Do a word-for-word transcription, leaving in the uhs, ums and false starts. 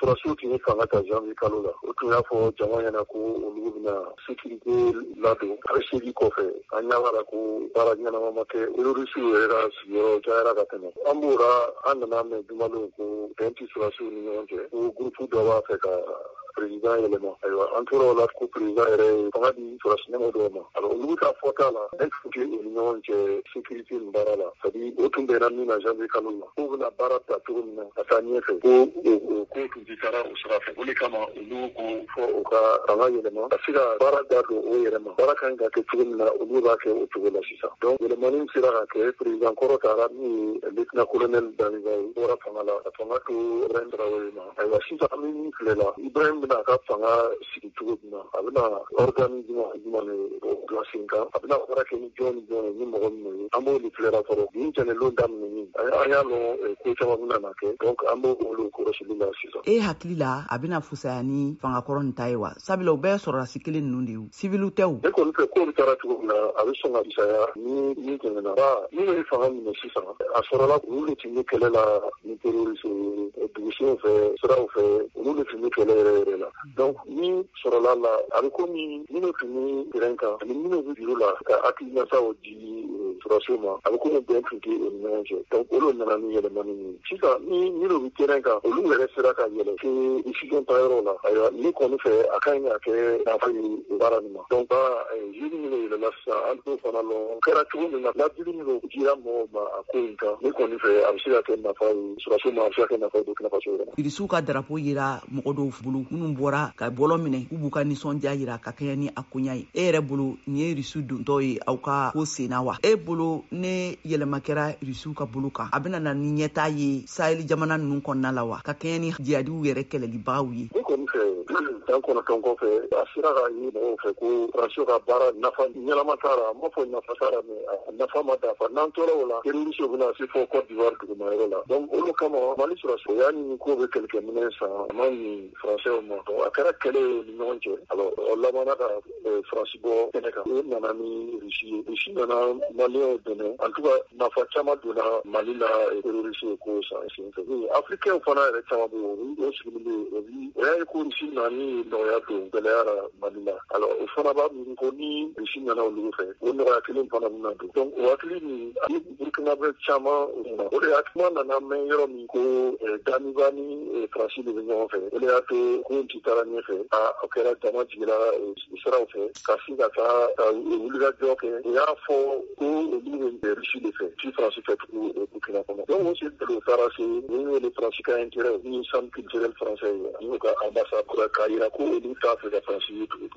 surasiw tun ye fanga ta janvier kalo la o tun y'a fɔ jama ɲɛna ko olu bɛna sécurité ladon a bɛ segin kɔfɛ an ɲagara ko baara ɲɛnama ma kɛ terrorisiw yɛrɛ ka sigiyɔrɔ cayara ka tɛmɛ an b'ora an nana mɛn jumalenw ko bɛn tɛ surasiw ni ɲɔgɔn cɛ ko groupe dɔ b'a fɛ ka président yɛlɛma ayiwa an tora o la ko président yɛrɛ ye fanga di surasi ɲɛmɔgɔ dɔw ma alors olu ka fɔta la bɛn tun tɛ o ni ɲɔgɔn cɛ sécurité nin baara la c'est à dire o tun bɛnna min na janvier kalo la k'u bɛna baara ta cogo min na ka taa ɲɛfɛ ko o ko tun tɛ taara o sira fɛ o de kama olu ko fɔ o ka fanga yɛlɛma ka se ka baara da don o yɛrɛ ma baara kan ka kɛ cogo min na olu b'a kɛ o cogo la sisan donc yɛlɛmani sera ka kɛ président kɔrɔ taara min ye lieutenant colonel Daniba ye bɔra fanga la ka fanga to Ibrahim Traoré ma ayiwa sisan an bɛ min filɛ la Ibrahim bɛna a ka fanga sigi cogo min na a bɛna organe jumɛn jumɛn de bila sen kan a bɛna baara kɛ ni jɔn ni jɔn ye ni mɔgɔ minnu ye an b'o de filɛ la fɔlɔ nin jɛnɛlon daminɛni an y'a lɔn ko caman bɛna na kɛ donc an b'o olu kɔlɔsili la sisan. E hakili la a bɛna fusaya ni fanga kɔrɔ nin ta ye wa sabula o bɛɛ sɔrɔlasi kelen ninnu de ye civil tɛ o. ne kɔni fɛ k'olu taara cogo min na a bɛ sɔn ka fisaya ni ni tɛmɛna ba n'u ye fanga minɛ sisan a sɔrɔla olu de tun bɛ kɛlɛ la ni terroriste dugusenw fɛ siraw fɛ olu de tun bɛ kɛlɛ yɛrɛ yɛrɛ la donc ni sɔrɔla la a bɛ komi minnu tun bɛ terrain kan ani minnu bɛ juru la ka hakilinataw di surasiw ma a bɛ komi bɛn tun tɛ o ni ɲɔgɔn cɛ donc olu nana ni yɛlɛmani ye sisan ni minnu bɛ terrain kan olu yɛrɛ sera ka yɛlɛ fo décision ta yɔrɔ la ayiwa ni kɔni fɛ a ka ɲi ka kɛ nafa ye baara nin ma donc ba jiri minnu yɛlɛla sisan an t'o fana lɔn kɛra cogo min na ladili minnu dira mɔgɔw ma a ko in kan ni kɔni fɛ a bɛ se ka kɛ nafa ye surasiw ma a bɛ se ka kɛ nafa ye Burkina Faso yɛrɛ ma. Irisiw ka drapeau yera mɔgɔ dɔw bolo minnu bɔra ka bɔlɔ minɛ k'u b'u ka nisɔndiya yira ka kɛɲɛ ni a koɲa ye e yɛrɛ bolo nin ye Irisiw dontɔ ye aw ka ko senna wa e bolo ne yɛlɛma kɛra Irisiw ka bolo kan a bɛna na ni ɲɛtaa ye Sahel jamana ninnu kɔnɔna la wa ka kɛɲɛ ni jihadiw yɛrɛ kɛlɛlibagaw ye. ne kɔni fɛ san kɔnɔntɔn kɔfɛ a sera ka ye mɔgɔw fɛ ko Faransiw ka baara nafa ɲɛnama t'a la n m'a fɔ nafa t'a la mais a nafa ma dafa n'an tora o la terrorisiw bɛna se fɔ Côte d'Ivoire dugumayɔrɔ la donc olu kama Mali surasiw y'a ɲini k'o bɛ kɛlɛkɛminɛn san a ma ɲi Faransɛw ma donc a kɛra kɛlɛ ye ni ɲɔgɔn cɛ alors o labanna ka Faransi bɔ kɛnɛ kan o nana ni Rusi ye Rusi nana Maliyɛnw dɛmɛ en tout cas nafa caman donna Mali la terrorisiw ko san senfɛ Africains fana yɛrɛ caman bɛ yen o sigilen bɛ yen o y'a ye ko Rusi nani nɔgɔya don gɛlɛyara Mali la alors o fana b'a miiri ko ni Rusi nana olu fɛ o nɔgɔya kelen fana bɛna don donc o hakili nin ani Burkinabé caman o de y'a kuma nana mɛn yɔrɔ min ko Daniba ni Faransi de bɛ ɲɔgɔn fɛ o de y'a to ko in tɛ taara ɲɛfɛ a kɛra jama jigira siraw fɛ ka se ka taa ka wulikajɔ kɛ o y'a fɔ ko olu bɛ Rusi de fɛ si Faransi fɛ tugu Burkina kɔnɔ donc o se o taara se ni wele Faransi ka intérêt ni centre culturel français ye ani ka ambassade k'a jira ko olu t'a fɛ ka Faransi ye tugu